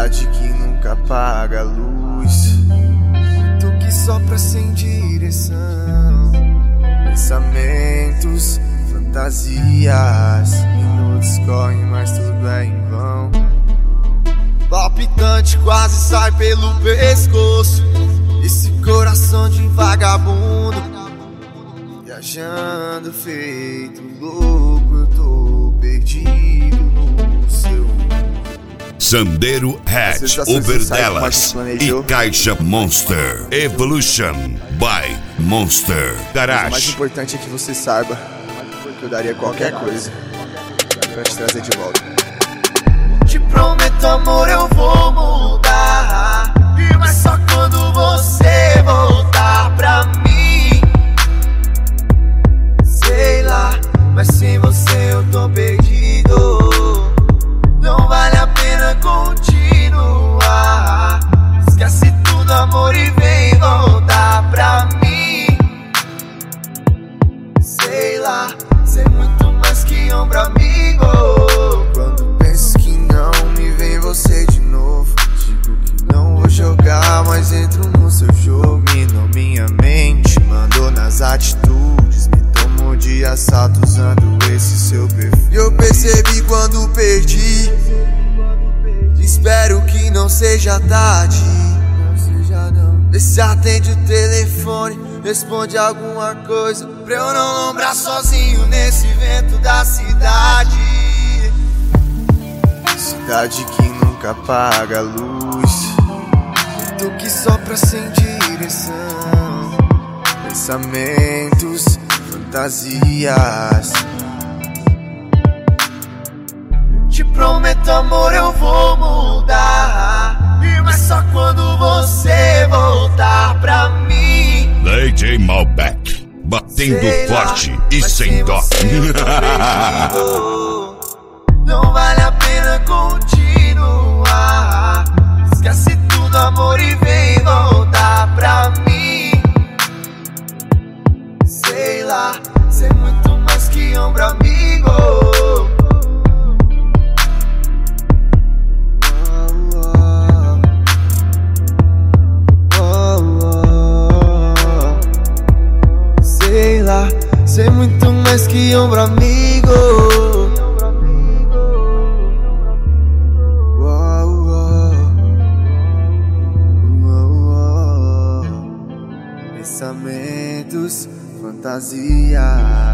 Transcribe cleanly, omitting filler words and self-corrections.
Cidade que nunca apaga a luz, vento que sopra sem direção, pensamentos, fantasias, minutos correm, mas tudo é em vão. Palpitante quase sai pelo pescoço, esse coração de vagabundo, viajando feito louco, eu tô perdido no seu. Sandero Hatch, Uber Delas e Caixa Monster Evolution by Monster Garage. O mais importante é que você saiba que eu daria qualquer coisa pra te trazer de volta. Te prometo, amor, eu vou mudar, mas só quando você voltar pra mim. Sei lá, mas sem você eu tô perdido. Não vale a pena continuar. Esquece tudo, amor, e vem voltar pra mim. Sei lá, ser muito mais que ombro amigo. Quando penso que não me vem você de novo, digo que não vou jogar, mas entro no seu jogo. Minou minha mente, mandou nas atitudes, me tomou de assalto usando esse seu perfil. Eu percebi quando perdi, espero que não seja tarde. Vê se atende o telefone, responde alguma coisa pra eu não lombrar sozinho nesse vento da cidade. Cidade que nunca apaga a luz, vento que sopra sem direção, pensamentos, fantasias. Te prometo, amor, eu vou mudar, mas só quando você voltar pra mim. DJ Malbec, batendo forte e sem dó. Não vale a pena continuar. Esquece tudo, amor, e vem voltar pra mim. Sei lá, ser muito mais que ombro amigo. Sei lá, ser muito mais que ombro amigo. Pensamentos, fantasias.